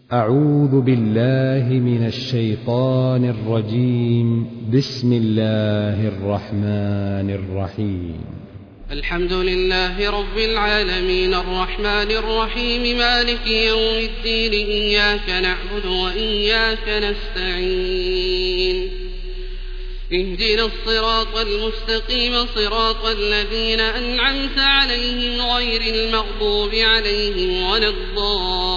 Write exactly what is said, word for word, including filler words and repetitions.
أعوذ بالله من الشيطان الرجيم. بسم الله الرحمن الرحيم. الحمد لله رب العالمين الرحمن الرحيم مالك يوم الدين إياك نعبد وإياك نستعين اهدنا الصراط المستقيم صراط الذين أنعمت عليهم غير المغضوب عليهم ولا الضالين